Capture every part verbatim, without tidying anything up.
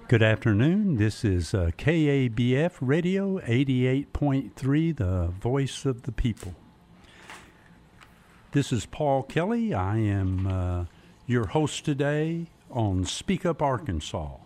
Good afternoon. This is uh, K A B F Radio eighty-eight point three, the voice of the people. This is Paul Kelly. I am uh, your host today on Speak Up Arkansas.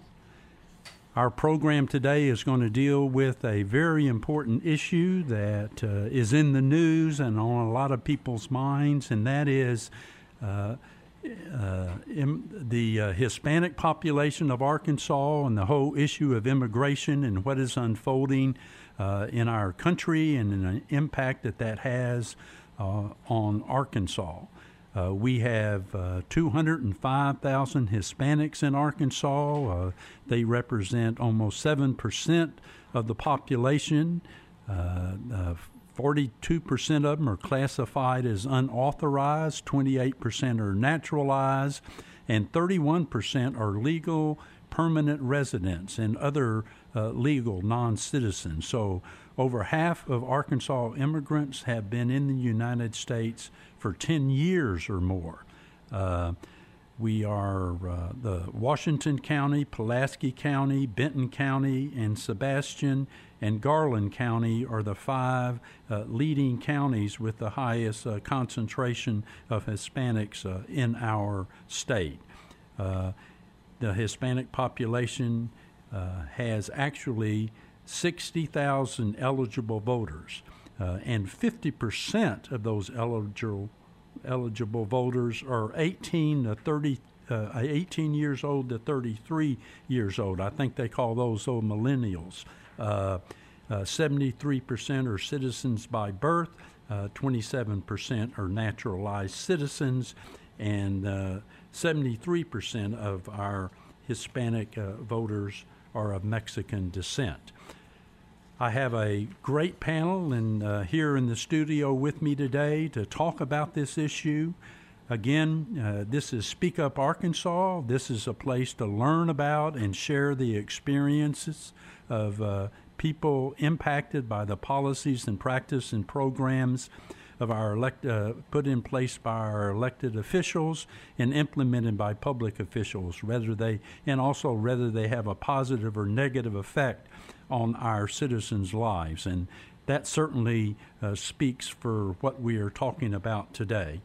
Our program today is going to deal with a very important issue that uh, is in the news and on a lot of people's minds, and that is uh, Uh, im- the uh, Hispanic population of Arkansas and the whole issue of immigration and what is unfolding uh, in our country and the impact that that has uh, on Arkansas. Uh, we have uh, two hundred five thousand Hispanics in Arkansas. Uh, they represent almost seven percent of the population. Uh, uh, forty-two percent of them are classified as unauthorized, twenty-eight percent are naturalized, and thirty-one percent are legal permanent residents and other uh, legal non-citizens. So over half of Arkansas immigrants have been in the United States for ten years or more. Uh, We are uh, the Washington County, Pulaski County, Benton County, and Sebastian and Garland County are the five uh, leading counties with the highest uh, concentration of Hispanics uh, in our state. Uh, the Hispanic population uh, has actually sixty thousand eligible voters, uh, and fifty percent of those eligible eligible voters are eighteen to thirty, uh, eighteen years old to thirty-three years old. I think they call those old millennials. Uh, uh, seventy-three percent are citizens by birth, uh, twenty-seven percent are naturalized citizens, and uh, seventy-three percent of our Hispanic uh, voters are of Mexican descent. I have a great panel and uh, here in the studio with me today to talk about this issue. Again, uh, this is Speak Up Arkansas. This is a place to learn about and share the experiences of uh, people impacted by the policies and practice and programs of our elect, uh, put in place by our elected officials and implemented by public officials, whether they and also whether they have a positive or negative effect on our citizens' lives. And that certainly uh, speaks for what we are talking about today.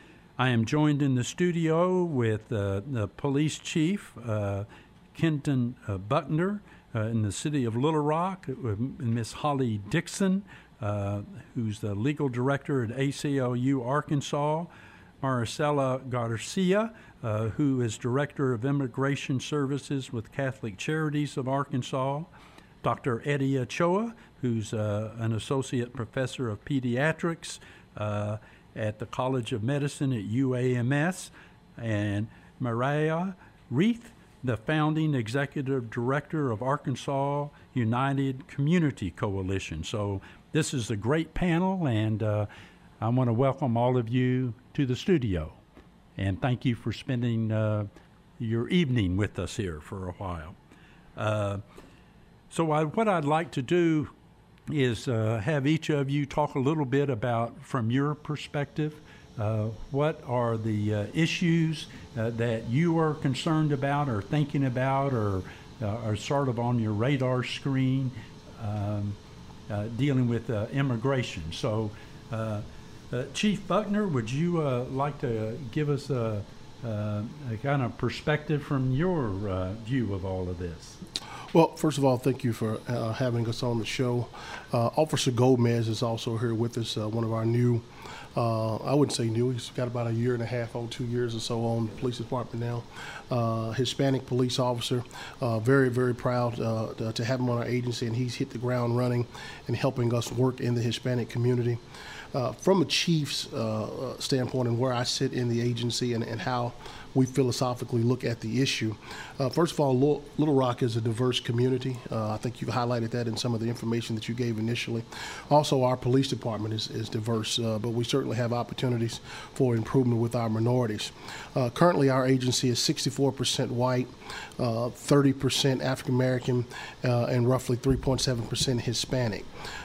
I am joined in the studio with uh, the police chief, uh, Kenton uh, Buckner, uh, in the city of Little Rock, uh, Miss Holly Dixon, uh, who's the legal director at A C L U Arkansas, Maricela Garcia, uh, who is director of immigration services with Catholic Charities of Arkansas, Doctor Eddie Ochoa, who's uh, an associate professor of pediatrics uh, at the College of Medicine at U A M S, and Mariah Reith, the founding executive director of Arkansas United Community Coalition. So this is a great panel, and uh, I want to welcome all of you to the studio. And thank you for spending uh, your evening with us here for a while. Uh, So I, what I'd like to do is uh, have each of you talk a little bit about, from your perspective, uh, what are the uh, issues uh, that you are concerned about or thinking about or uh, are sort of on your radar screen um, uh, dealing with uh, immigration. So uh, uh, Chief Buckner, would you uh, like to give us a, a, a kind of perspective from your uh, view of all of this? Well, first of all, thank you for uh, having us on the show. Uh, Officer Gomez is also here with us, uh, one of our new, uh, I wouldn't say new, he's got about a year and a half, oh, two years or so on the police department now. Uh, Hispanic police officer, uh, very, very proud uh, to, to have him on our agency, and he's hit the ground running and helping us work in the Hispanic community. Uh, from a chief's uh, standpoint and where I sit in the agency and, and how we philosophically look at the issue. Uh, first of all, Little Rock is a diverse community. Uh, I think you've highlighted that in some of the information that you gave initially. Also, our police department is, is diverse, uh, but we certainly have opportunities for improvement with our minorities. Uh, currently, our agency is sixty-four percent white, uh, thirty percent African American, uh, and roughly three point seven percent Hispanic.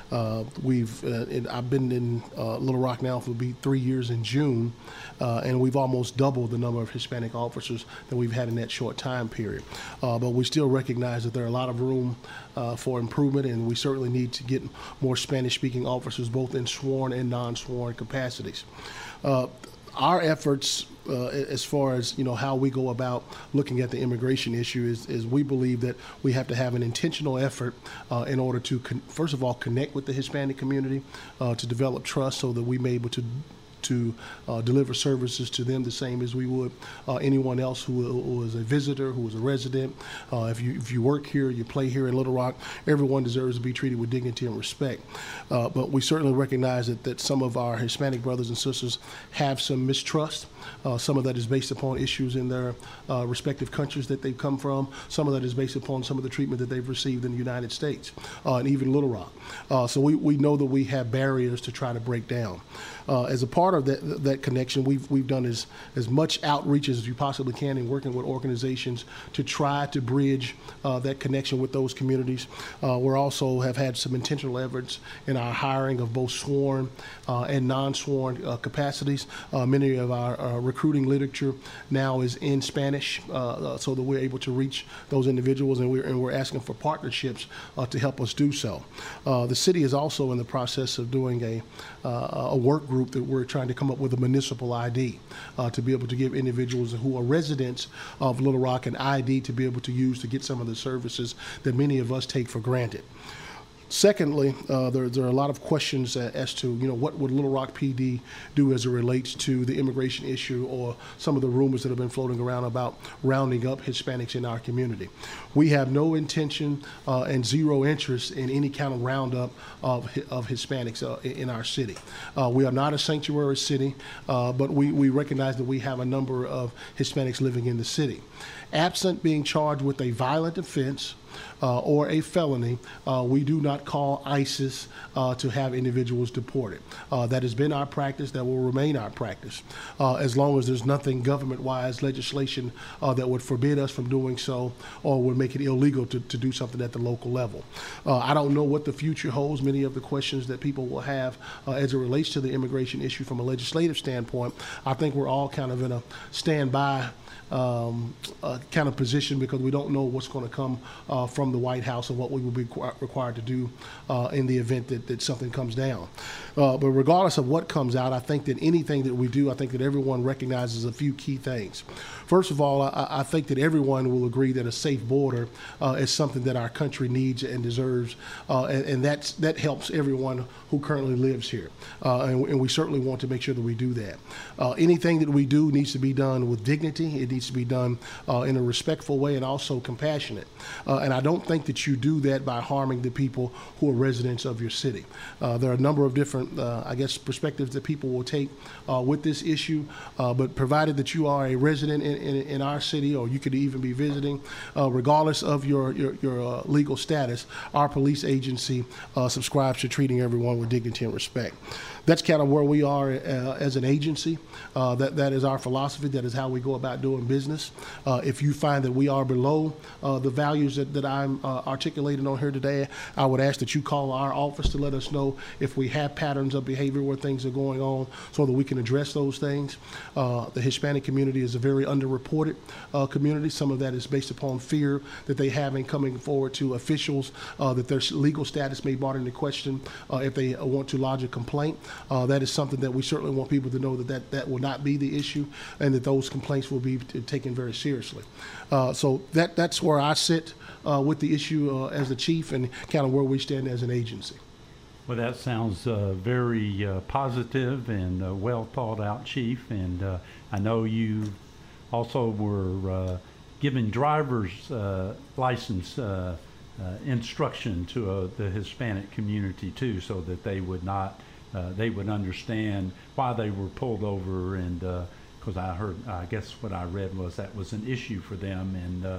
Uh, we've uh, and I've been in uh, Little Rock now for be three years in June, uh, and we've almost doubled the number of Hispanic officers that we've had in that short time period. Uh, but we still recognize that there are a lot of room uh, for improvement, and we certainly need to get more Spanish-speaking officers, both in sworn and non-sworn capacities. Uh, our efforts uh, as far as, you know, how we go about looking at the immigration issue is, is we believe that we have to have an intentional effort uh, in order to, con- first of all, connect with the Hispanic community, uh, to develop trust so that we may be able to to uh, deliver services to them the same as we would uh, anyone else who, who is a visitor, who is a resident. Uh, if you if you work here, you play here in Little Rock, everyone deserves to be treated with dignity and respect. Uh, but we certainly recognize that, that some of our Hispanic brothers and sisters have some mistrust. Uh, some of that is based upon issues in their uh, respective countries that they've come from. Some of that is based upon some of the treatment that they've received in the United States uh, and even Little Rock. Uh, so we, we know that we have barriers to try to break down. Uh, as a part of that, that connection, we've we've done as, as much outreach as you possibly can in working with organizations to try to bridge uh, that connection with those communities. Uh, we also have had some intentional efforts in our hiring of both sworn uh, and non-sworn uh, capacities. Uh, many of our uh, recruiting literature now is in Spanish, uh, so that we're able to reach those individuals, and we're, and we're asking for partnerships uh, to help us do so. Uh, the city is also in the process of doing a, uh, a work group that we're trying to come up with a municipal I D uh, to be able to give individuals who are residents of Little Rock an I D to be able to use to get some of the services that many of us take for granted. Secondly, uh, there, there are a lot of questions uh, as to, you know, what would Little Rock P D do as it relates to the immigration issue or some of the rumors that have been floating around about rounding up Hispanics in our community. We have no intention uh, and zero interest in any kind of roundup of, of Hispanics uh, in our city. Uh, we are not a sanctuary city, uh, but we, we recognize that we have a number of Hispanics living in the city. Absent being charged with a violent offense Uh, or a felony, uh, we do not call ISIS uh, to have individuals deported. Uh, that has been our practice. That will remain our practice uh, as long as there's nothing government-wise legislation uh, that would forbid us from doing so or would make it illegal to, to do something at the local level. Uh, I don't know what the future holds. Many of the questions that people will have uh, as it relates to the immigration issue from a legislative standpoint, I think we're all kind of in a standby Um, uh, kind of position because we don't know what's going to come uh, from the White House and what we will be qu- required to do uh, in the event that, that something comes down. Uh, but regardless of what comes out, I think that anything that we do, I think that everyone recognizes a few key things. First of all, I, I think that everyone will agree that a safe border uh, is something that our country needs and deserves, uh, and, and that's, that helps everyone who currently lives here. Uh, and, and we certainly want to make sure that we do that. Uh, anything that we do needs to be done with dignity. It needs to be done uh, in a respectful way and also compassionate. Uh, and I don't think that you do that by harming the people who are residents of your city. Uh, there are a number of different, uh, I guess, perspectives that people will take uh, with this issue, uh, but provided that you are a resident in, in, in our city, or you could even be visiting, uh, regardless of your, your, your uh, legal status, our police agency uh, subscribes to treating everyone with dignity and respect. That's kind of where we are uh, as an agency. Uh, that, that is our philosophy. That is how we go about doing business. Uh, if you find that we are below uh, the values that, that I'm uh, articulating on here today, I would ask that you call our office to let us know if we have patterns of behavior where things are going on so that we can address those things. Uh, the Hispanic community is a very underreported uh, community. Some of that is based upon fear that they have in coming forward to officials, uh, that their legal status may be brought into question uh, if they want to lodge a complaint. Uh, that is something that we certainly want people to know that, that that will not be the issue and that those complaints will be t- taken very seriously. Uh, so that that's where I sit uh, with the issue uh, as the chief and kind of where we stand as an agency. Well, that sounds uh, very uh, positive and uh, well thought out, Chief. And uh, I know you also were uh, giving driver's uh, license uh, uh, instruction to uh, the Hispanic community too, so that they would not Uh, they would understand why they were pulled over, and because uh, I heard, I guess what I read was that was an issue for them, and uh,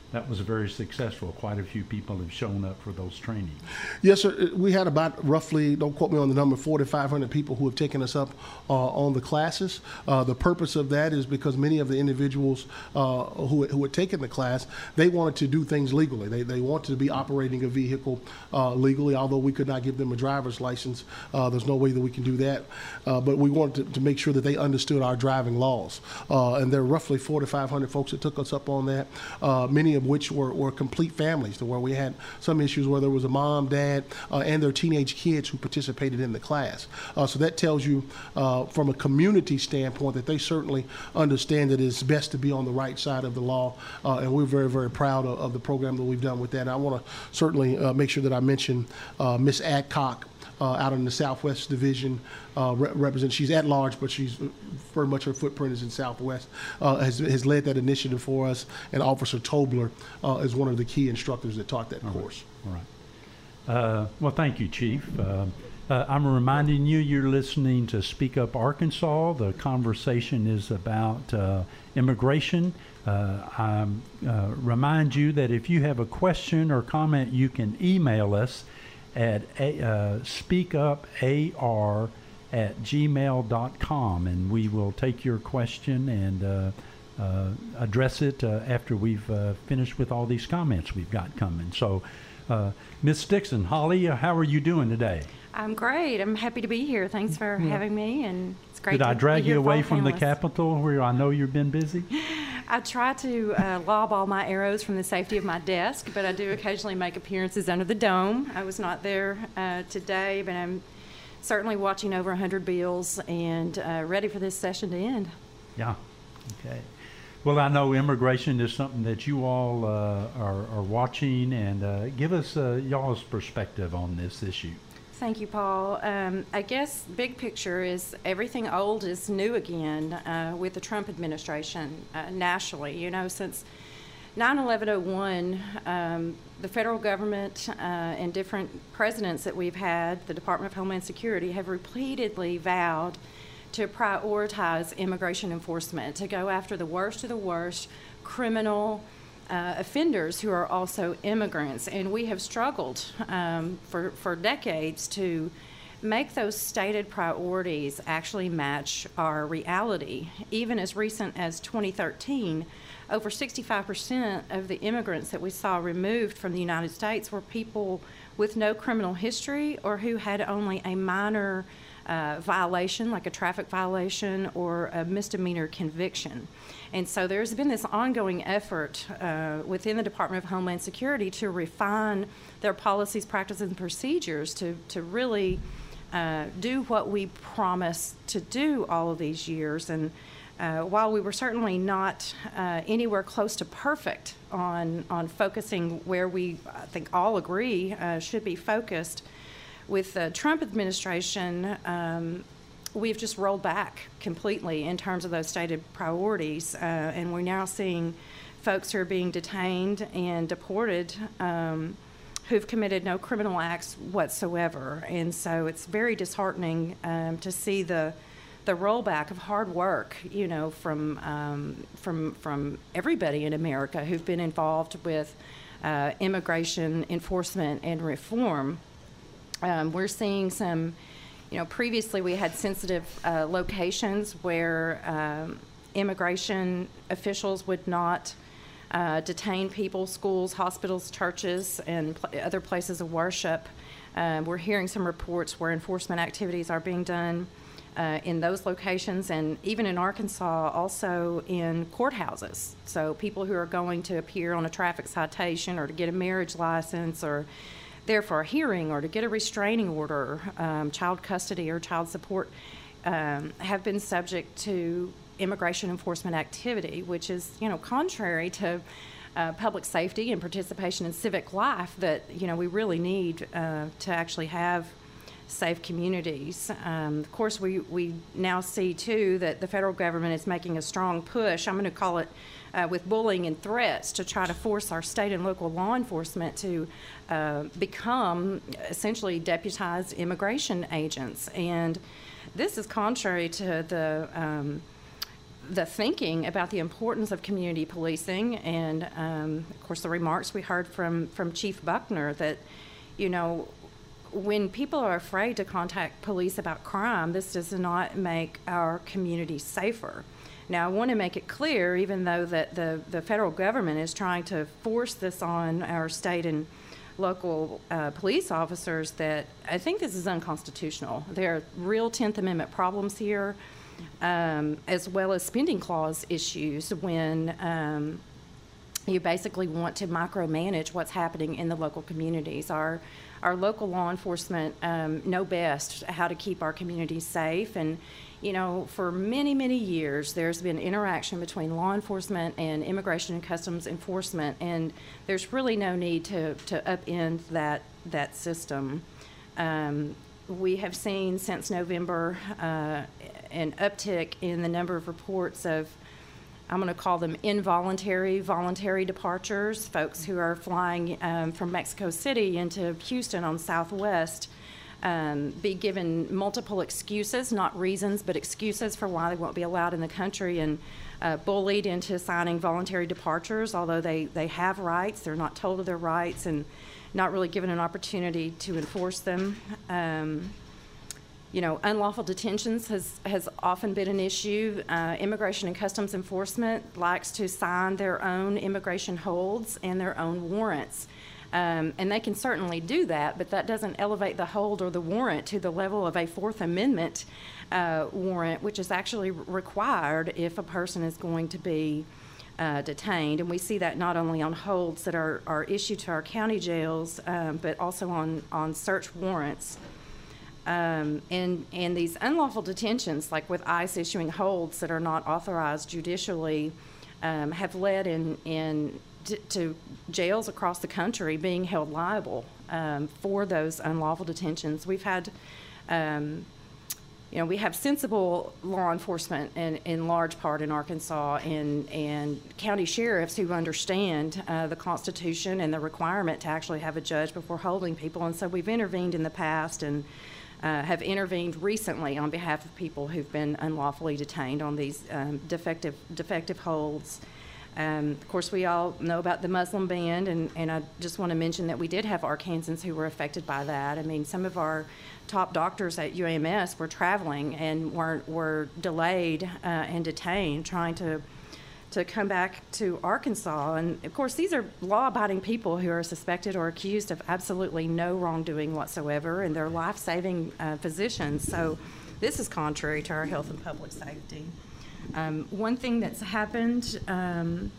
that was very successful. Quite a few people have shown up for those trainings. Yes, sir. We had about roughly, don't quote me on the number, four to five hundred people who have taken us up uh, on the classes. Uh, the purpose of that is because many of the individuals uh, who, who had taken the class, they wanted to do things legally. They, they wanted to be operating a vehicle uh, legally, although we could not give them a driver's license. Uh, there's no way that we can do that. Uh, but we wanted to, to make sure that they understood our driving laws. Uh, and there are roughly four to five hundred folks that took us up on that. Uh, many of which were, were complete families, to where we had some issues where there was a mom, dad, uh, and their teenage kids who participated in the class. Uh, so that tells you uh, from a community standpoint that they certainly understand that it's best to be on the right side of the law, uh, and we're very, very proud of, of the program that we've done with that. And I want to certainly uh, make sure that I mention uh, Miss Adcock, Uh, out in the Southwest Division, uh, re- represent. She's at large, but she's very much her footprint is in Southwest. Uh, has has led that initiative for us, and Officer Tobler uh, is one of the key instructors that taught that All course. Right. All right. Uh, well, thank you, Chief. Uh, uh, I'm reminding you, you're listening to Speak Up Arkansas. The conversation is about uh, immigration. Uh, I uh, remind you that if you have a question or comment, you can email us at a, uh, speakupar at gmail dot com, and we will take your question and uh, uh, address it uh, after we've uh, finished with all these comments we've got coming. So, uh, Miz Dixon, Holly, uh, how are you doing today? I'm great. I'm happy to be here. Thanks for Yeah. having me, and it's great Did to I drag be you here away for from the panelists. Capitol where I know you've been busy? I try to uh, lob all my arrows from the safety of my desk, but I do occasionally make appearances under the dome. I was not there uh, today, but I'm certainly watching over one hundred bills and uh, ready for this session to end. Yeah. Okay. Well, I know immigration is something that you all uh, are, are watching, and uh, give us uh, y'all's perspective on this issue. Thank you, Paul. Um, I guess big picture is everything old is new again uh, with the Trump administration uh, nationally. You know, since nine eleven oh one, um, the federal government uh, and different presidents that we've had, the Department of Homeland Security, have repeatedly vowed to prioritize immigration enforcement, to go after the worst of the worst criminal Uh, offenders who are also immigrants. And we have struggled um, for, for decades to make those stated priorities actually match our reality. Even as recent as twenty thirteen, over sixty-five percent of the immigrants that we saw removed from the United States were people with no criminal history or who had only a minor uh, violation, like a traffic violation or a misdemeanor conviction. And so there's been this ongoing effort uh, within the Department of Homeland Security to refine their policies, practices, and procedures to, to really uh, do what we promised to do all of these years. And uh, while we were certainly not uh, anywhere close to perfect on, on focusing where we, I think, all agree uh, should be focused, with the Trump administration, um, we've just rolled back completely in terms of those stated priorities, uh, and we're now seeing folks who are being detained and deported um, who've committed no criminal acts whatsoever. And so it's very disheartening um, to see the the rollback of hard work, you know, from um, from from everybody in America who've been involved with uh, immigration enforcement and reform. Um, we're seeing some. You know, previously we had sensitive uh, locations where um, immigration officials would not uh, detain people, schools, hospitals, churches, and pl- other places of worship. Uh, we're hearing some reports where enforcement activities are being done uh, in those locations, and even in Arkansas, also in courthouses. So people who are going to appear on a traffic citation or to get a marriage license or there for a hearing or to get a restraining order, um, child custody or child support, um, have been subject to immigration enforcement activity, which is, you know, contrary to uh, public safety and participation in civic life that, you know, we really need uh, to actually have safe communities. Um, of course, we, we now see, too, that the federal government is making a strong push, I'm going to call it Uh, with bullying and threats, to try to force our state and local law enforcement to uh, become essentially deputized immigration agents. And this is contrary to the um, the thinking about the importance of community policing, and um, of course the remarks we heard from, from Chief Buckner that, you know, when people are afraid to contact police about crime, this does not make our communities safer. Now, I want to make it clear, even though that the, the federal government is trying to force this on our state and local uh, police officers, that I think this is unconstitutional. There are real tenth Amendment problems here, um, as well as spending clause issues when um, you basically want to micromanage what's happening in the local communities. Our Our local law enforcement um, know best how to keep our communities safe, and you know, for many, many years, there's been interaction between law enforcement and Immigration and Customs Enforcement, and there's really no need to, to upend that that system. Um, we have seen since November uh, an uptick in the number of reports of, I'm going to call them involuntary, voluntary departures, folks who are flying um, from Mexico City into Houston on Southwest, um, be given multiple excuses, not reasons, but excuses for why they won't be allowed in the country, and uh, bullied into signing voluntary departures, although they, they have rights. They're not told of their rights and not really given an opportunity to enforce them. Um, You know, unlawful detentions has, has often been an issue. Uh, Immigration and Customs Enforcement likes to sign their own immigration holds and their own warrants. Um, and they can certainly do that, but that doesn't elevate the hold or the warrant to the level of a Fourth Amendment uh, warrant, which is actually required if a person is going to be uh, detained. And we see that not only on holds that are, are issued to our county jails, um, but also on, on search warrants. Um, and, and these unlawful detentions, like with ICE issuing holds that are not authorized judicially, um, have led in, in t- to jails across the country being held liable um, for those unlawful detentions. We've had, um, you know, we have sensible law enforcement in, in large part in Arkansas, and, and county sheriffs who understand uh, the Constitution and the requirement to actually have a judge before holding people. And so we've intervened in the past and Uh, have intervened recently on behalf of people who've been unlawfully detained on these um, defective defective holds. Um, of course, we all know about the Muslim ban, and, and I just want to mention that we did have Arkansans who were affected by that. I mean, some of our top doctors at U A M S were traveling and were, were delayed uh, and detained trying to to come back to Arkansas. And of course, these are law-abiding people who are suspected or accused of absolutely no wrongdoing whatsoever, and they're life-saving uh, physicians. So this is contrary to our health and public safety. Um, one thing that's happened um,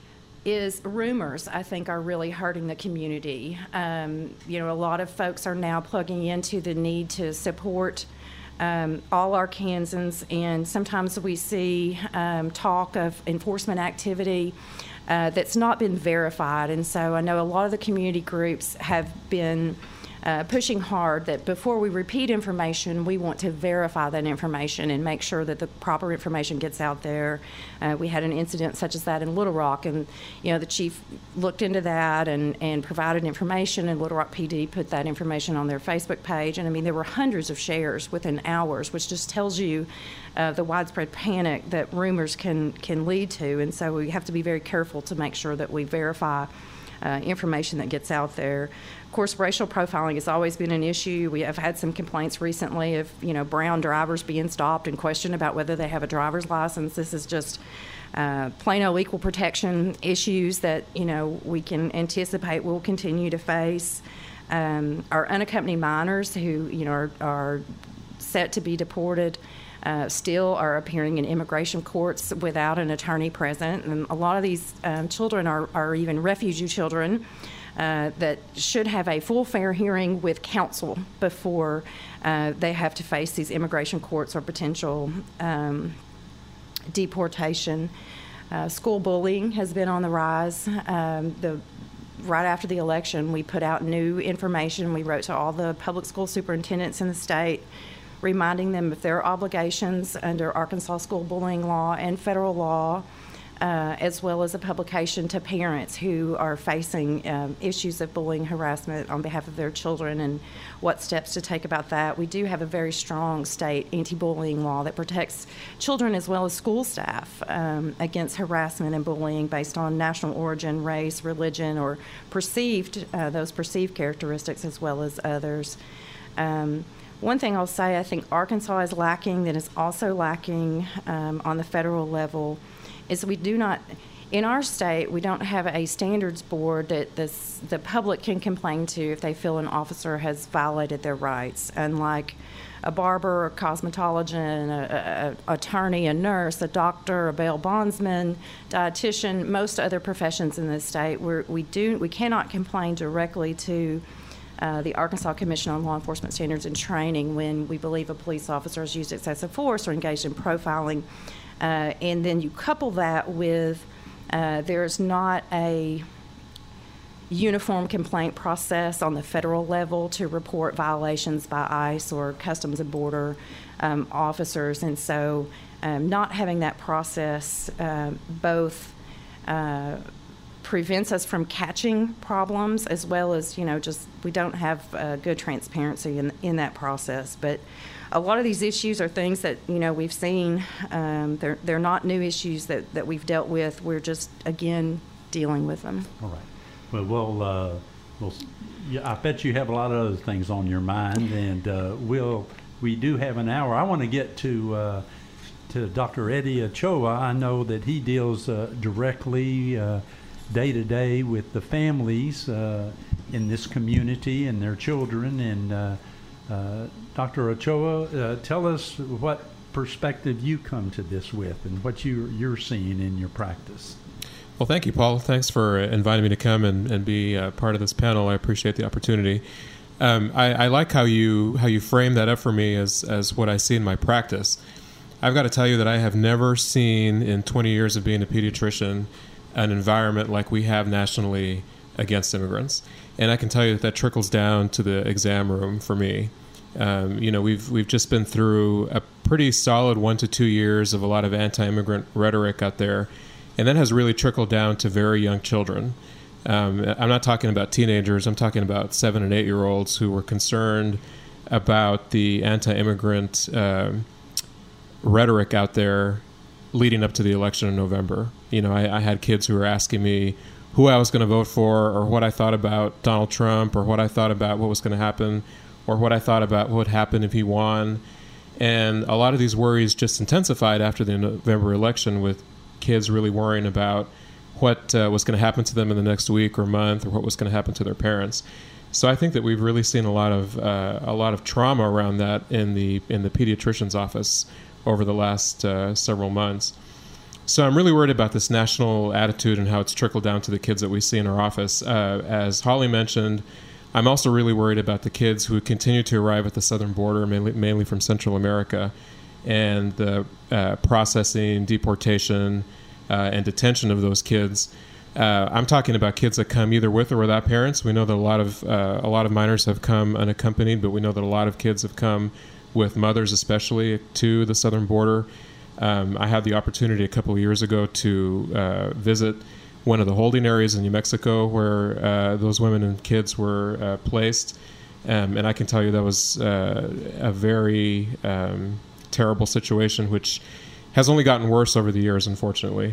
is rumors, I think, are really hurting the community. Um, you know, a lot of folks are now plugging into the need to support Um, all Arkansans, and sometimes we see um, talk of enforcement activity uh, that's not been verified. And so I know a lot of the community groups have been uh, pushing hard that before we repeat information, we want to verify that information and make sure that the proper information gets out there. Uh, we had an incident such as that in Little Rock, and you know the chief looked into that and, and provided information, and Little Rock P D put that information on their Facebook page. And I mean, there were hundreds of shares within hours, which just tells you uh, the widespread panic that rumors can can lead to. And so we have to be very careful to make sure that we verify Uh, information that gets out there. Of course, racial profiling has always been an issue. We have had some complaints recently of, you know, brown drivers being stopped and questioned about whether they have a driver's license. This is just uh, plain old equal protection issues that, you know, we can anticipate we'll continue to face. Um, our unaccompanied minors who, you know, are, are set to be deported Uh, still are appearing in immigration courts without an attorney present. And a lot of these um, children are, are even refugee children uh, that should have a full fair hearing with counsel before uh, they have to face these immigration courts or potential um, deportation. Uh, school bullying has been on the rise. Um, the Right after the election, we put out new information. We wrote to all the public school superintendents in the state, reminding them of their obligations under Arkansas school bullying law and federal law uh, as well as a publication to parents who are facing um, issues of bullying, harassment on behalf of their children, and what steps to take about that. We do have a very strong state anti-bullying law that protects children as well as school staff um, against harassment and bullying based on national origin, race, religion, or perceived, uh, those perceived characteristics as well as others. Um, One thing I'll say, I think Arkansas is lacking, that is also lacking um, on the federal level, is we do not, in our state, we don't have a standards board that this, the public can complain to if they feel an officer has violated their rights. Unlike a barber, a cosmetologist, a, a, a attorney, a nurse, a doctor, a bail bondsman, dietitian, most other professions in this state, we're, we do we cannot complain directly to Uh, the Arkansas Commission on Law Enforcement Standards and Training when we believe a police officer has used excessive force or engaged in profiling. Uh, and then you couple that with uh, there's not a uniform complaint process on the federal level to report violations by ICE or Customs and Border um, officers. And so um, not having that process uh, both uh, prevents us from catching problems, as well as, you know, just we don't have uh, good transparency in in that process. But a lot of these issues are things that, you know, we've seen. Um, they're they're not new issues that, that we've dealt with. We're just, again, dealing with them. All right. Well, we'll, uh, we'll yeah, I bet you have a lot of other things on your mind, and uh, we'll we do have an hour. I want to get to uh, to Doctor Eddie Ochoa. I know that he deals uh, directly Uh, day to day with the families uh, in this community and their children. And uh, uh, Doctor Ochoa, uh, tell us what perspective you come to this with and what you, you're seeing in your practice. Well, thank you, Paul. Thanks for inviting me to come and, and be uh, part of this panel. I appreciate the opportunity. Um, I, I like how you how you frame that up for me as, as what I see in my practice. I've got to tell you that I have never seen in twenty years of being a pediatrician an environment like we have nationally against immigrants. And I can tell you that that trickles down to the exam room for me. Um, you know, we've we've just been through a pretty solid one to two years of a lot of anti-immigrant rhetoric out there, and that has really trickled down to very young children. Um, I'm not talking about teenagers. I'm talking about seven and eight-year-olds who were concerned about the anti-immigrant uh, rhetoric out there leading up to the election in November. You know, I, I had kids who were asking me who I was going to vote for, or what I thought about Donald Trump, or what I thought about what was going to happen, or what I thought about what would happen if he won. And a lot of these worries just intensified after the November election, with kids really worrying about what uh, was going to happen to them in the next week or month, or what was going to happen to their parents. So I think that we've really seen a lot of uh, a lot of trauma around that in the in the pediatrician's office over the last uh, several months. So I'm really worried about this national attitude and how it's trickled down to the kids that we see in our office. Uh, as Holly mentioned, I'm also really worried about the kids who continue to arrive at the southern border, mainly, mainly from Central America, and the uh, processing, deportation, uh, and detention of those kids. Uh, I'm talking about kids that come either with or without parents. We know that a lot of uh, a lot of minors have come unaccompanied, but we know that a lot of kids have come with mothers, especially, to the southern border. Um, I had the opportunity a couple of years ago to uh, visit one of the holding areas in New Mexico where uh, those women and kids were uh, placed. Um, and I can tell you that was uh, a very um, terrible situation, which has only gotten worse over the years, unfortunately.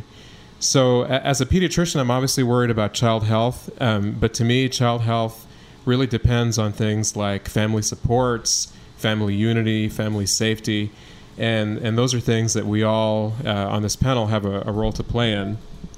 So a- as a pediatrician, I'm obviously worried about child health. Um, but to me, child health really depends on things like family supports, family unity, family safety. And and those are things that we all uh, on this panel have a, a role to play in.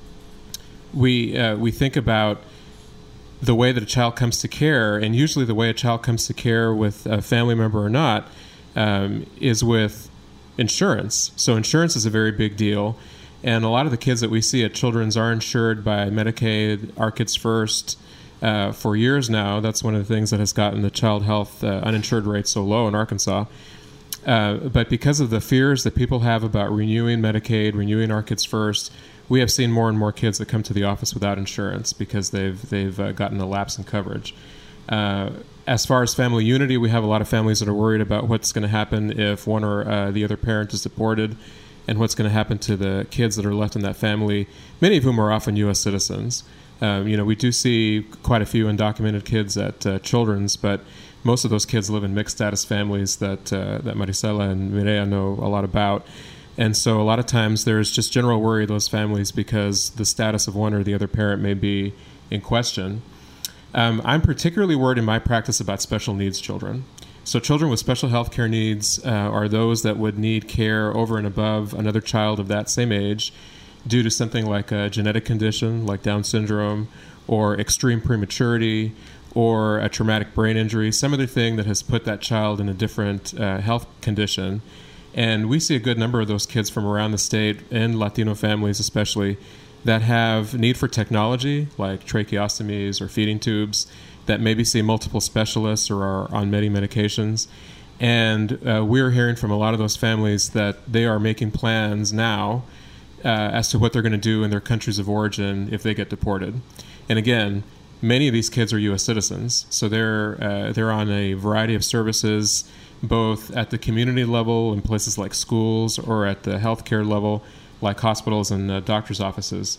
We uh, we think about the way that a child comes to care, and usually the way a child comes to care with a family member or not um, is with insurance. So insurance is a very big deal, and a lot of the kids that we see at Children's are insured by Medicaid, Our Kids First. Uh, for years now, that's one of the things that has gotten the child health uh, uninsured rate so low in Arkansas. Uh, but because of the fears that people have about renewing Medicaid, renewing Our Kids First, we have seen more and more kids that come to the office without insurance because they've they've uh, gotten a lapse in coverage. Uh, as far as family unity, we have a lot of families that are worried about what's going to happen if one or uh, the other parent is deported. and what's going to happen to the kids that are left in that family, many of whom are often U S citizens. Um, you know, we do see quite a few undocumented kids at uh, Children's, but most of those kids live in mixed status families that uh, that Marisela and Mireya know a lot about. And so a lot of times there's just general worry of those families because the status of one or the other parent may be in question. Um, I'm particularly worried in my practice about special needs children. So children with special health care needs uh, are those that would need care over and above another child of that same age due to something like a genetic condition like Down syndrome or extreme prematurity or a traumatic brain injury, some other thing that has put that child in a different uh, health condition. And we see a good number of those kids from around the state, and Latino families especially, that have need for technology like tracheostomies or feeding tubes, that maybe see multiple specialists or are on many medications. And uh, we're hearing from a lot of those families that they are making plans now uh, as to what they're going to do in their countries of origin if they get deported. And again, many of these kids are U S citizens, so they're uh, they're on a variety of services, both at the community level in places like schools or at the healthcare level like hospitals and uh, doctors' offices.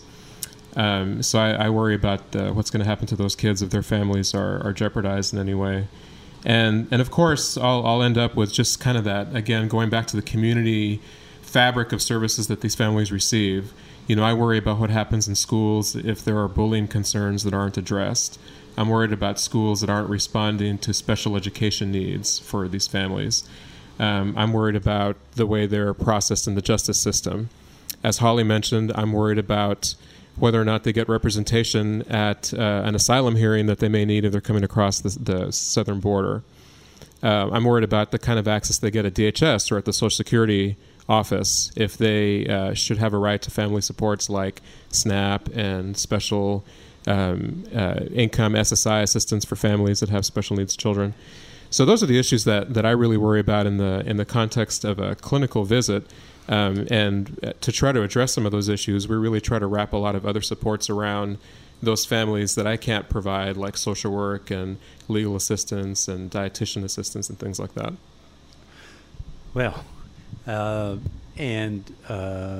Um, so I, I worry about uh, what's going to happen to those kids if their families are, are jeopardized in any way. And and of course, I'll, I'll end up with just kind of that, again, going back to the community fabric of services that these families receive. You know, I worry about what happens in schools if there are bullying concerns that aren't addressed. I'm worried about schools that aren't responding to special education needs for these families. Um, I'm worried about the way they're processed in the justice system. As Holly mentioned, I'm worried about whether or not they get representation at uh, an asylum hearing that they may need if they're coming across the, the southern border. Uh, I'm worried about the kind of access they get at D H S or at the Social Security office if they uh, should have a right to family supports like SNAP and special um, uh, income S S I assistance for families that have special needs children. So those are the issues that, that I really worry about in the in the context of a clinical visit. Um, and to try to address some of those issues, we really try to wrap a lot of other supports around those families that I can't provide, like social work and legal assistance and dietitian assistance and things like that. Well, uh, and uh,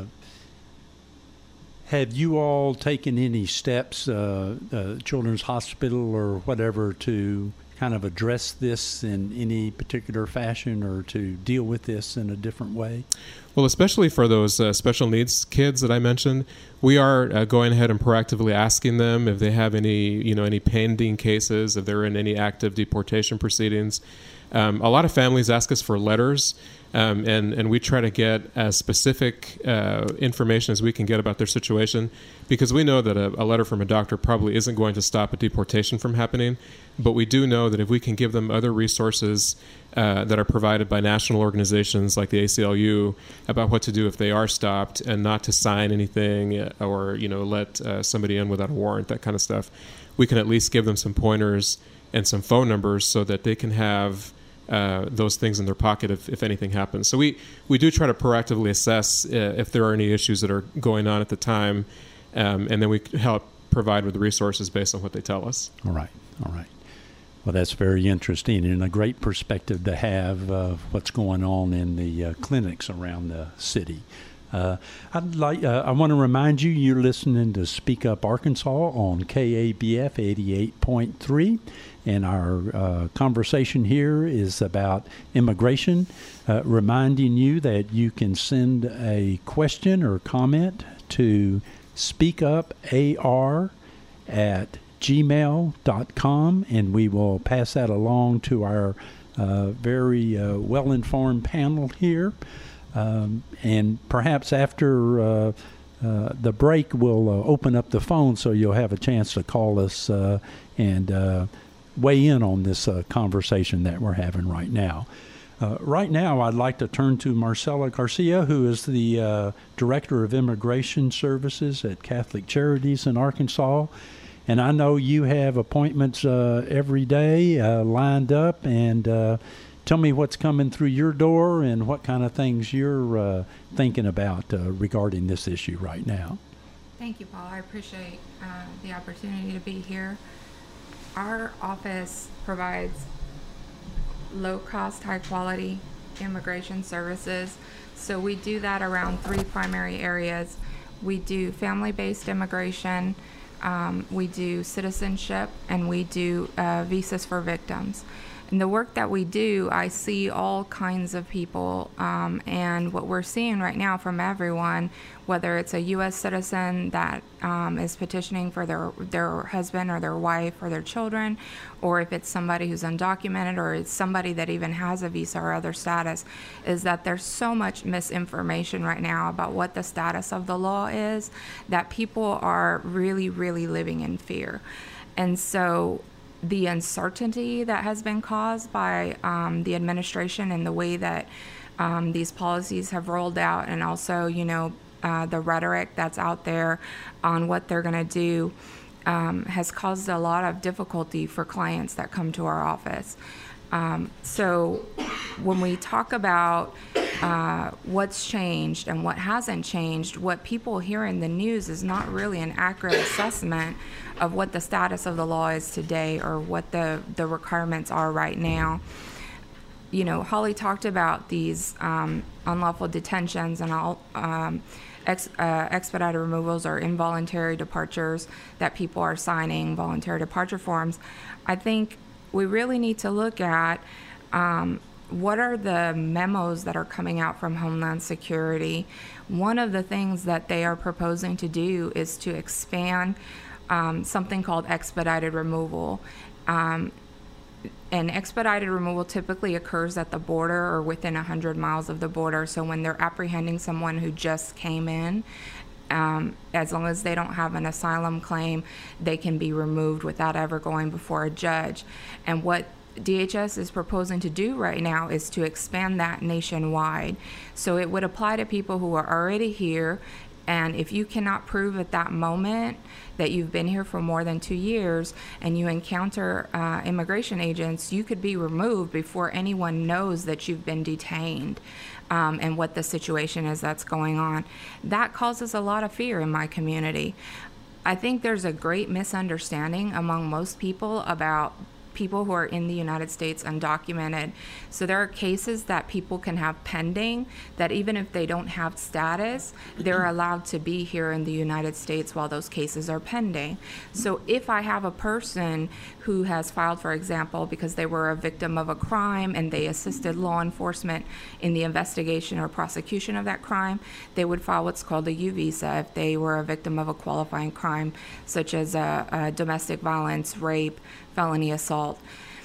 have you all taken any steps, uh, uh, Children's Hospital or whatever, to kind of address this in any particular fashion or to deal with this in a different way? Well, especially for those uh, special needs kids that I mentioned, we are uh, going ahead and proactively asking them if they have any, you know, any pending cases, if they're in any active deportation proceedings. Um, a lot of families ask us for letters, um, and, and we try to get as specific uh, information as we can get about their situation, because we know that a, a letter from a doctor probably isn't going to stop a deportation from happening, but we do know that if we can give them other resources uh, that are provided by national organizations like the A C L U about what to do if they are stopped and not to sign anything or, you know, let uh, somebody in without a warrant, that kind of stuff, we can at least give them some pointers and some phone numbers so that they can have uh, those things in their pocket if, if anything happens. So we, we do try to proactively assess uh, if there are any issues that are going on at the time, um, and then we help provide with the resources based on what they tell us. All right, all right. Well, that's very interesting and a great perspective to have of what's going on in the uh, clinics around the city. Uh, I'd like, uh, I want to remind you, you're listening to Speak Up Arkansas on K A B F eighty-eight point three, and our uh, conversation here is about immigration, uh, reminding you that you can send a question or comment to speakupar at gmail dot com, and we will pass that along to our uh, very uh, well-informed panel here. Um, and perhaps after uh, uh, the break, we'll uh, open up the phone so you'll have a chance to call us uh, and uh, weigh in on this uh, conversation that we're having right now. Uh, right now, I'd like to turn to Marcela Garcia, who is the uh, Director of Immigration Services at Catholic Charities in Arkansas. And I know you have appointments uh, every day uh, lined up, and uh, tell me what's coming through your door and what kind of things you're uh, thinking about uh, regarding this issue right now. Thank you, Paul. I appreciate uh, the opportunity to be here. Our office provides low-cost, high-quality immigration services So we do that around three primary areas. We do family-based immigration, um, we do citizenship, and we do uh, visas for victims. In the work that we do, I see all kinds of people, um, and what we're seeing right now from everyone, whether it's a U S citizen that um, is petitioning for their their husband or their wife or their children, or if it's somebody who's undocumented, or it's somebody that even has a visa or other status, is that there's so much misinformation right now about what the status of the law is, that people are really, really living in fear. And so the uncertainty that has been caused by um, the administration and the way that um, these policies have rolled out, and also, you know, uh, the rhetoric that's out there on what they're going to do, um, has caused a lot of difficulty for clients that come to our office. Um, so when we talk about uh, what's changed and what hasn't changed, what people hear in the news is not really an accurate assessment of what the status of the law is today or what the, the requirements are right now. You know, Holly talked about these um, unlawful detentions and all um, ex, uh, expedited removals or involuntary departures that people are signing, voluntary departure forms. I think we really need to look at um, what are the memos that are coming out from Homeland Security. One of the things that they are proposing to do is to expand um, something called expedited removal. Um, and expedited removal typically occurs at the border or within one hundred miles of the border. So when they're apprehending someone who just came in, Um, as long as they don't have an asylum claim, they can be removed without ever going before a judge. And what D H S is proposing to do right now is to expand that nationwide. So it would apply to people who are already here, and if you cannot prove at that moment that you've been here for more than two years and you encounter uh, immigration agents, you could be removed before anyone knows that you've been detained. Um, and what the situation is that's going on. That causes a lot of fear in my community. I think there's a great misunderstanding among most people about people who are in the United States undocumented. So there are cases that people can have pending that even if they don't have status, they're allowed to be here in the United States while those cases are pending. So if I have a person who has filed, for example, because they were a victim of a crime and they assisted law enforcement in the investigation or prosecution of that crime, they would file what's called a U visa if they were a victim of a qualifying crime, such as a, a domestic violence, rape, felony assault.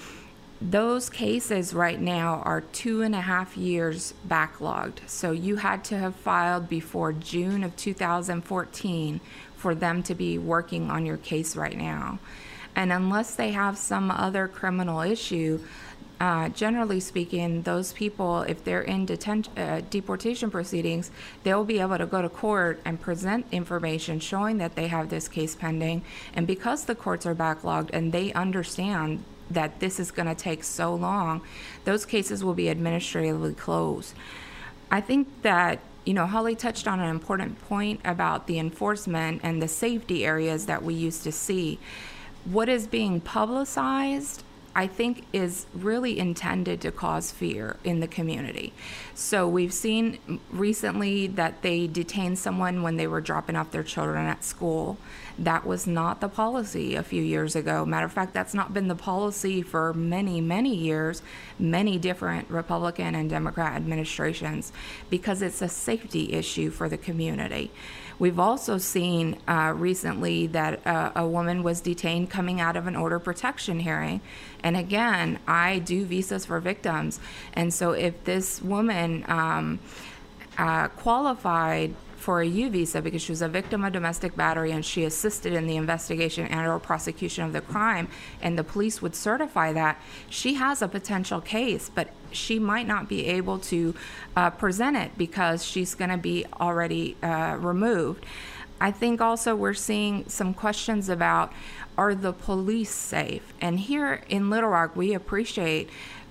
Those cases right now are two and a half years backlogged. So you had to have filed before June of two thousand fourteen for them to be working on your case right now. And unless they have some other criminal issue, uh, generally speaking, those people, if they're in detention, uh, deportation proceedings, they'll be able to go to court and present information showing that they have this case pending. And because the courts are backlogged and they understand that this is going to take so long, those cases will be administratively closed. I think that, you know, Holly touched on an important point about the enforcement and the safety areas that we used to see. What is being publicized, I think, is really intended to cause fear in the community. So we've seen recently that they detained someone when they were dropping off their children at school. That was not the policy a few years ago. Matter of fact, that's not been the policy for many, many years, many different Republican and Democrat administrations, because it's a safety issue for the community. We've also seen uh, recently that uh, a woman was detained coming out of an order protection hearing. And again, I do visas for victims. And so if this woman um, uh, qualified for a U visa because she was a victim of domestic battery and she assisted in the investigation and or prosecution of the crime, and the police would certify that, she has a potential case, but she might not be able to uh, present it because she's going to be already uh, removed. I think also we're seeing some questions about, are the police safe? And here in Little Rock, we appreciate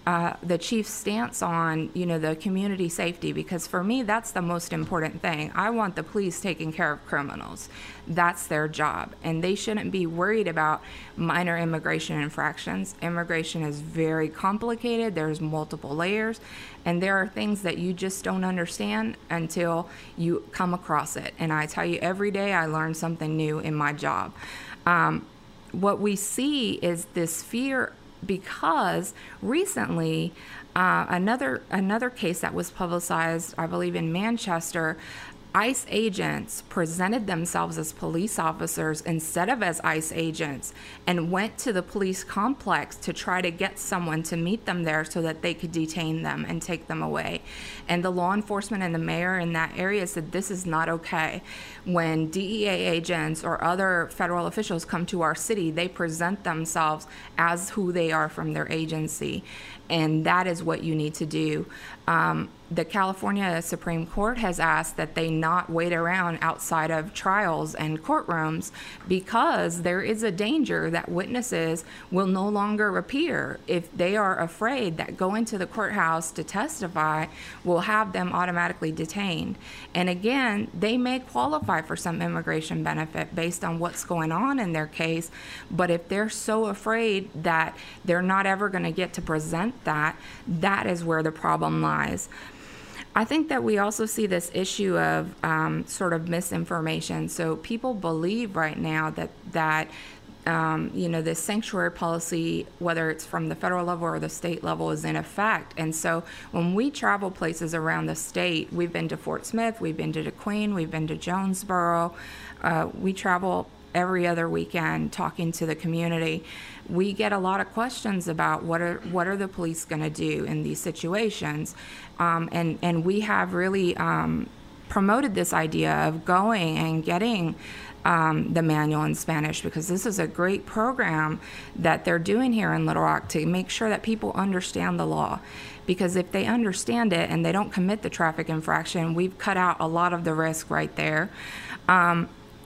uh, the chief's stance on, you know, the community safety, because for me, that's the most important thing. I want the police taking care of criminals. That's their job, and they shouldn't be worried about minor immigration infractions. Immigration is very complicated. There's multiple layers, and there are things that you just don't understand until you come across it. And I tell you, every day I learn something new in my job. Um, what we see is this fear, because recently uh, another another case that was publicized, I believe in Manchester, ICE agents presented themselves as police officers instead of as ICE agents and went to the police complex to try to get someone to meet them there so that they could detain them and take them away. And the law enforcement and the mayor in that area said this is not okay. When D E A agents or other federal officials come to our city, they present themselves as who they are from their agency. And that is what you need to do. Um, the California Supreme Court has asked that they not wait around outside of trials and courtrooms, because there is a danger that witnesses will no longer appear if they are afraid that going to the courthouse to testify will have them automatically detained. And again, they may qualify for some immigration benefit based on what's going on in their case, but if they're so afraid that they're not ever going to get to present that, that is where the problem lies. I think that we also see this issue of um, sort of misinformation. So people believe right now that that um, you know, this sanctuary policy, whether it's from the federal level or the state level, is in effect. And so when we travel places around the state, we've been to Fort Smith, we've been to DeQueen, we've been to Jonesboro. Uh, we travel every other weekend talking to the community. We get a lot of questions about what are what are the police going to do in these situations, um, and and we have really um, promoted this idea of going and getting um, the manual in Spanish, because this is a great program that they're doing here in Little Rock to make sure that people understand the law. Because if they understand it and they don't commit the traffic infraction, we've cut out a lot of the risk right there. Um,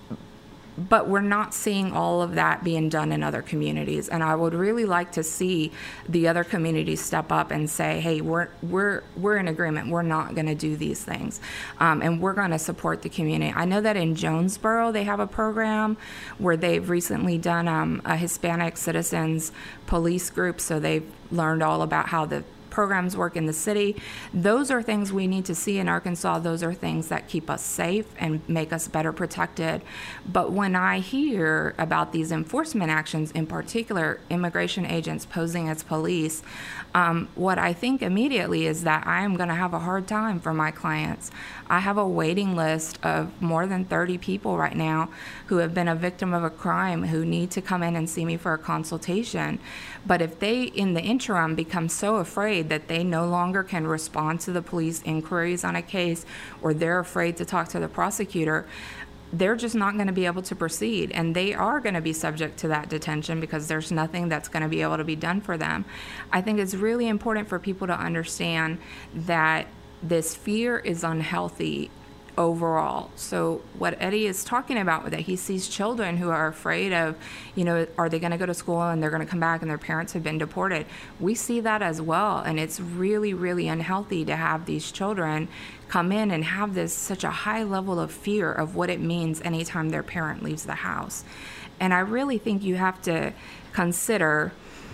But we're not seeing all of that being done in other communities, and I would really like to see the other communities step up and say, "Hey, we're we're we're in agreement. We're not going to do these things, um, and we're going to support the community." I know that in Jonesboro they have a program where they've recently done um, a Hispanic citizens police group, so they've learned all about how the programs work in the city. Those are things we need to see in Arkansas. Those are things that keep us safe and make us better protected. But when I hear about these enforcement actions, in particular immigration agents posing as police, um, what I think immediately is that I am going to have a hard time for my clients. I have a waiting list of more than thirty people right now who have been a victim of a crime who need to come in and see me for a consultation. But if they, in the interim, become so afraid that they no longer can respond to the police inquiries on a case, or they're afraid to talk to the prosecutor, they're just not going to be able to proceed, and they are going to be subject to that detention because there's nothing that's going to be able to be done for them. I think it's really important for people to understand that this fear is unhealthy overall. So what Eddie is talking about, that he sees children who are afraid of, you know, are they going to go to school and they're going to come back and their parents have been deported? We see that as well, and it's really, really unhealthy to have these children come in and have this such a high level of fear of what it means anytime their parent leaves the house. And I really think you have to consider,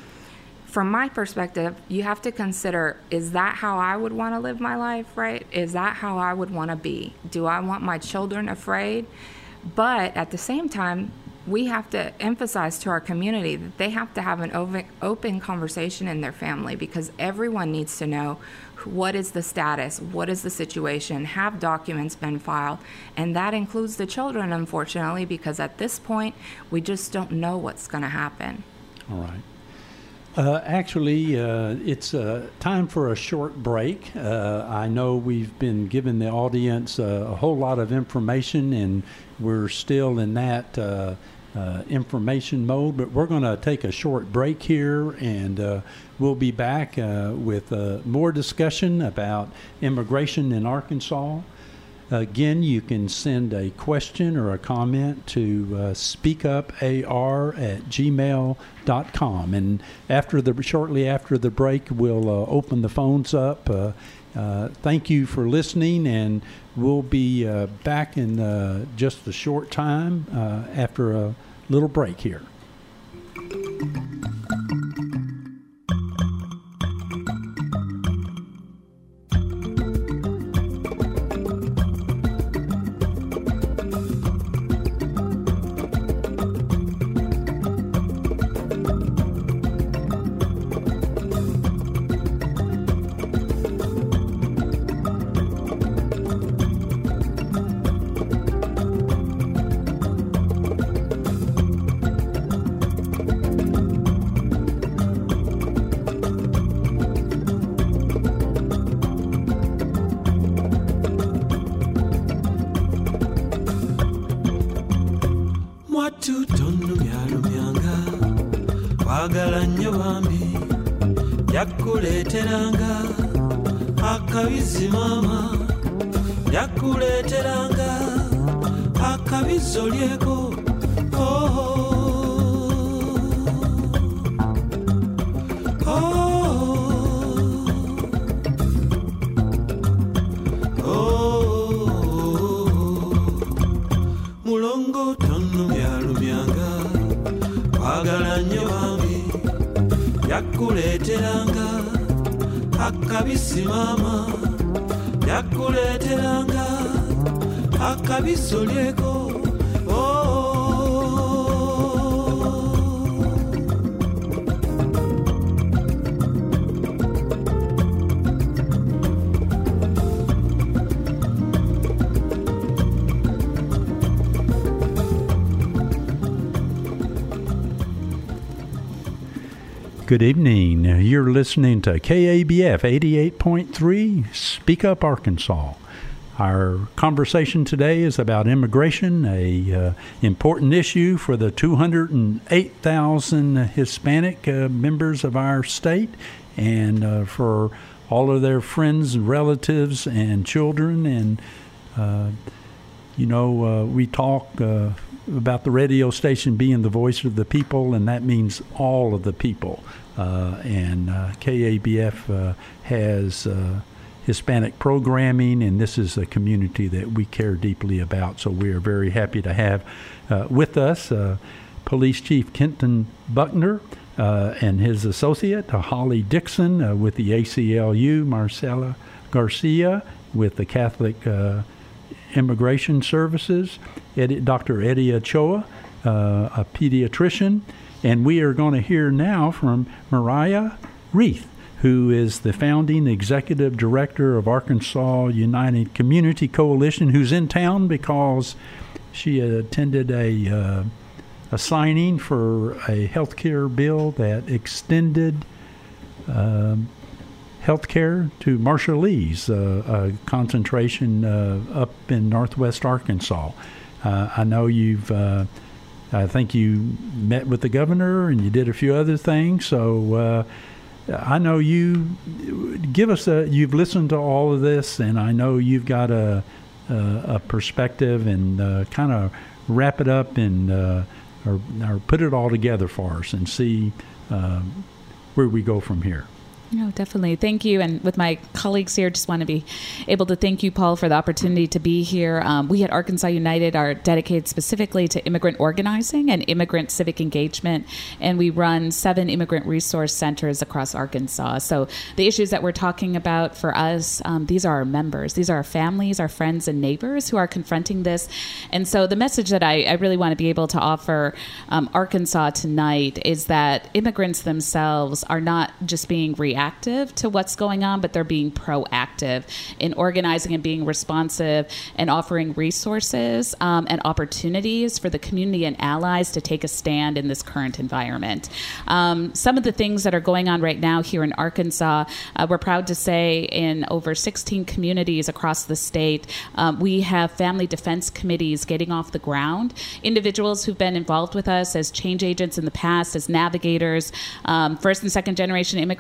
from my perspective, you have to consider, is that how I would want to live my life, right? Is that how I would want to be? Do I want my children afraid? But at the same time, we have to emphasize to our community that they have to have an open, open conversation in their family, because everyone needs to know what is the status, what is the situation, have documents been filed, and that includes the children, unfortunately, because at this point, we just don't know what's going to happen. All right. Uh, actually, uh, it's uh, time for a short break. Uh, I know we've been giving the audience uh, a whole lot of information, and we're still in that uh, uh, information mode, but we're going to take a short break here, and uh, we'll be back uh, with uh, more discussion about immigration in Arkansas. Again, you can send a question or a comment to uh, speakupar at gmail dot com. And after the shortly after the break, we'll uh, open the phones up. Uh, uh, thank you for listening, and we'll be uh, back in uh, just a short time uh, after a little break here. Kwagala nnyo bambi yakuleeteranga akabizi maama yakuleeteranga akabizi olyeko oh, oh, oh, mulongo tonumyalumyanga kwagala nnyo bambi yakuleeteranga akabisi maama yakuleeteranga akabisi olyeko oh. Good evening. You're listening to K A B F eighty-eight point three, Speak Up Arkansas. Our conversation today is about immigration, a uh, important issue for the two hundred eight thousand Hispanic uh, members of our state, and uh, for all of their friends and relatives and children. And, uh, you know, uh, we talk uh, about the radio station being the voice of the people, and that means all of the people. Uh, and uh, K A B F uh, has uh, Hispanic programming, and this is a community that we care deeply about. So we are very happy to have uh, with us uh, Police Chief Kenton Buckner uh, and his associate, uh, Holly Dixon uh, with the A C L U, Marcela Garcia with the Catholic uh, Immigration Services, Eddie, Doctor Eddie Ochoa, uh, a pediatrician. And we are going to hear now from Mariah Reith, who is the founding executive director of Arkansas United Community Coalition, who's in town because she attended a uh, a signing for a health care bill that extended uh, health care to Marshallese, uh, a concentration uh, up in northwest Arkansas. Uh, I know you've... Uh, I think you met with the governor and you did a few other things. So uh, I know you give us a. You've listened to all of this, and I know you've got a a, a perspective, and uh, kind of wrap it up and uh, or, or put it all together for us and see uh, where we go from here. No, definitely. Thank you. And with my colleagues here, just want to be able to thank you, Paul, for the opportunity to be here. Um, we at Arkansas United are dedicated specifically to immigrant organizing and immigrant civic engagement, and we run seven immigrant resource centers across Arkansas. So the issues that we're talking about for us, um, these are our members. These are our families, our friends, and neighbors who are confronting this. And so the message that I, I really want to be able to offer um, Arkansas tonight is that immigrants themselves are not just being reactive to what's going on, but they're being proactive in organizing and being responsive and offering resources um, and opportunities for the community and allies to take a stand in this current environment. Um, some of the things that are going on right now here in Arkansas, uh, we're proud to say in over sixteen communities across the state, um, we have family defense committees getting off the ground. Individuals who've been involved with us as change agents in the past, as navigators, um, first and second generation immigrants who'd help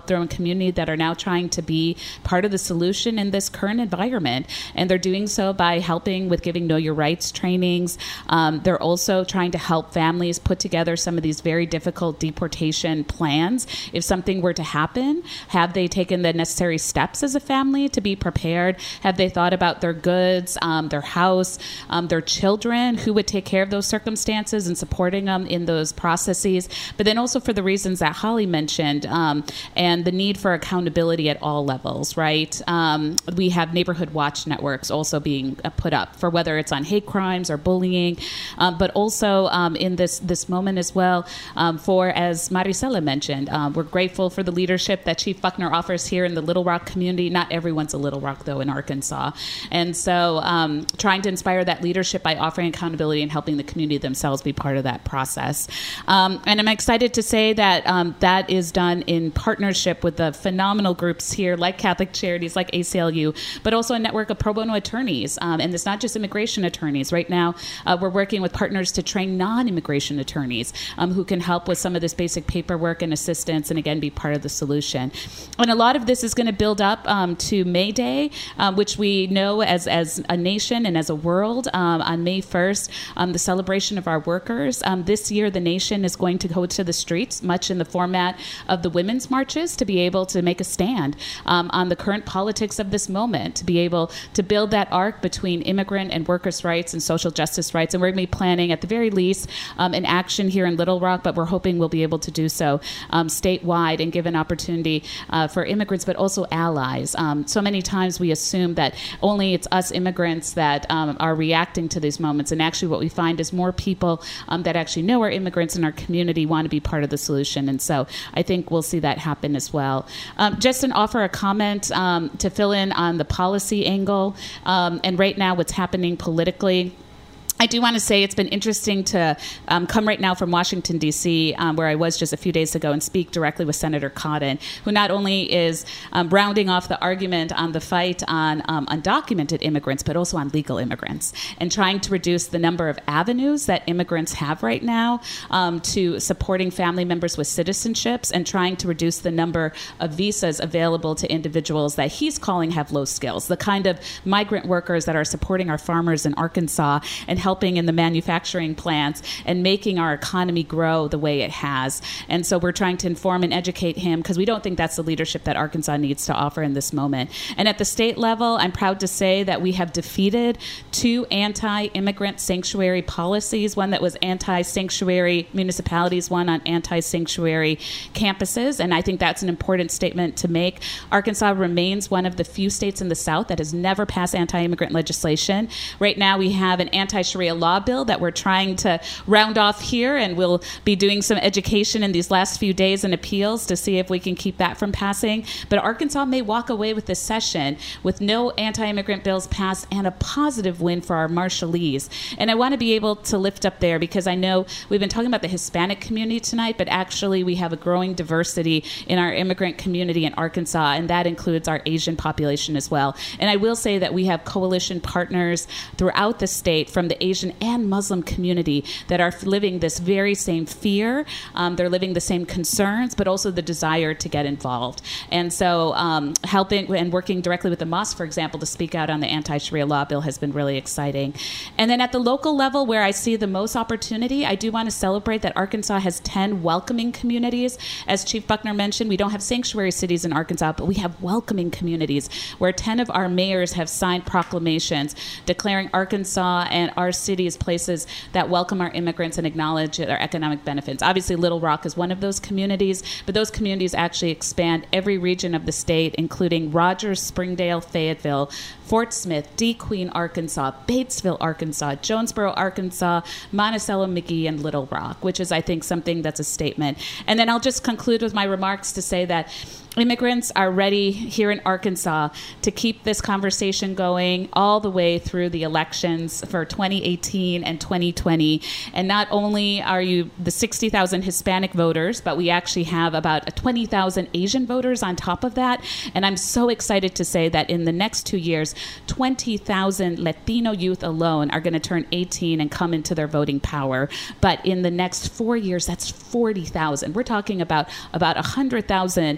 help their own community that are now trying to be part of the solution in this current environment. And they're doing so by helping with giving Know Your Rights trainings. Um, they're also trying to help families put together some of these very difficult deportation plans. If something were to happen, have they taken the necessary steps as a family to be prepared? Have they thought about their goods, um, their house, um, their children, who would take care of those circumstances and supporting them in those processes? But then also for the reasons that Holly mentioned, um, and the need for accountability at all levels, right? Um, we have neighborhood watch networks also being uh, put up for whether it's on hate crimes or bullying, um, but also um, in this, this moment as well um, for, as Maricela mentioned, um, we're grateful for the leadership that Chief Buckner offers here in the Little Rock community. Not everyone's a Little Rock, though, in Arkansas. And so um, trying to inspire that leadership by offering accountability and helping the community themselves be part of that process. Um, and I'm excited to say that um, that is done in partnership with the phenomenal groups here like Catholic Charities, like A C L U, but also a network of pro bono attorneys. Um, and it's not just immigration attorneys. Right now, uh, we're working with partners to train non-immigration attorneys um, who can help with some of this basic paperwork and assistance and, again, be part of the solution. And a lot of this is going to build up um, to May Day, um, which we know as, as a nation and as a world um, on May first, um, the celebration of our workers. Um, this year, the nation is going to go to the streets, much in the format of the women's marches, to be able to make a stand um, on the current politics of this moment, to be able to build that arc between immigrant and workers' rights and social justice rights. And we're going to be planning, at the very least, um, an action here in Little Rock, but we're hoping we'll be able to do so um, statewide and give an opportunity uh, for immigrants, but also allies. Um, so many times we assume that only it's us immigrants that um, are reacting to these moments. And actually what we find is more people um, that actually know our immigrants in our community want to be part of the solution. And so I think we'll see that happen as well. Um, just an offer a comment um, to fill in on the policy angle. Um, and right now what's happening politically, I do want to say it's been interesting to um, come right now from Washington, D C, um, where I was just a few days ago, and speak directly with Senator Cotton, who not only is um, rounding off the argument on the fight on um, undocumented immigrants, but also on legal immigrants, and trying to reduce the number of avenues that immigrants have right now um, to supporting family members with citizenships, and trying to reduce the number of visas available to individuals that he's calling have low skills, the kind of migrant workers that are supporting our farmers in Arkansas and helping in the manufacturing plants and making our economy grow the way it has. And so we're trying to inform and educate him, because we don't think that's the leadership that Arkansas needs to offer in this moment. And at the state level, I'm proud to say that we have defeated two anti-immigrant sanctuary policies, one that was anti-sanctuary municipalities, one on anti-sanctuary campuses. And I think that's an important statement to make. Arkansas remains one of the few states in the South that has never passed anti-immigrant legislation. Right now we have an anti-Sharia law bill that we're trying to round off here, and we'll be doing some education in these last few days and appeals to see if we can keep that from passing. But Arkansas may walk away with this session with no anti-immigrant bills passed and a positive win for our Marshallese. And I want to be able to lift up there, because I know we've been talking about the Hispanic community tonight, but actually we have a growing diversity in our immigrant community in Arkansas, and that includes our Asian population as well. And I will say that we have coalition partners throughout the state from the Asian and Muslim community that are living this very same fear. Um, they're living the same concerns, but also the desire to get involved. And so um, helping and working directly with the mosque, for example, to speak out on the anti-Sharia law bill has been really exciting. And then at the local level, where I see the most opportunity, I do want to celebrate that Arkansas has ten welcoming communities. As Chief Buckner mentioned, we don't have sanctuary cities in Arkansas, but we have welcoming communities where ten of our mayors have signed proclamations declaring Arkansas and our city as places that welcome our immigrants and acknowledge their economic benefits. Obviously, Little Rock is one of those communities, but those communities actually expand every region of the state, including Rogers, Springdale, Fayetteville, Fort Smith, D. Queen, Arkansas, Batesville, Arkansas, Jonesboro, Arkansas, Monticello, McGee, and Little Rock, which is, I think, something that's a statement. And then I'll just conclude with my remarks to say that immigrants are ready here in Arkansas to keep this conversation going all the way through the elections for twenty eighteen and twenty twenty. And not only are you the sixty thousand Hispanic voters, but we actually have about twenty thousand Asian voters on top of that. And I'm so excited to say that in the next two years, twenty thousand Latino youth alone are going to turn eighteen and come into their voting power. But in the next four years, that's forty thousand. We're talking about about one hundred thousand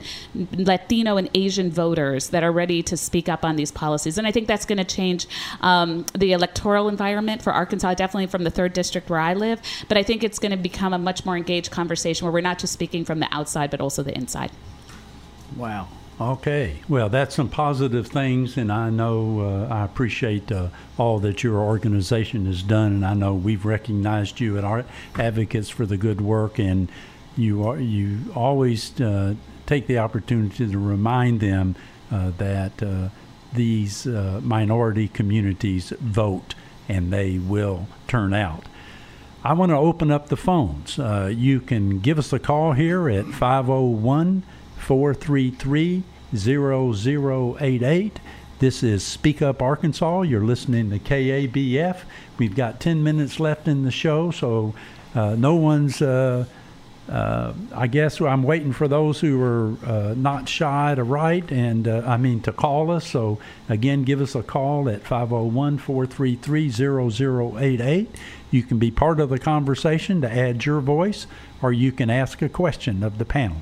and Latino and Asian voters that are ready to speak up on these policies. And I think that's going to change um, the electoral environment for Arkansas, definitely from the third district where I live. But I think it's going to become a much more engaged conversation where we're not just speaking from the outside, but also the inside. Wow. Okay. Well, that's some positive things, and I know uh, I appreciate uh, all that your organization has done, and I know we've recognized you at our Advocates for the Good Work, and you are you always uh, take the opportunity to remind them uh, that uh, these uh, minority communities vote, and they will turn out. I want to open up the phones. Uh, you can give us a call here at five oh one, four three three, zero zero eight eight. This is Speak Up Arkansas. You're listening to K A B F. We've got ten minutes left in the show, so uh, no one's, uh, uh, I guess I'm waiting for those who are uh, not shy to write and, uh, I mean, to call us. So, again, give us a call at five oh one, four three three, zero zero eight eight. You can be part of the conversation to add your voice, or you can ask a question of the panel.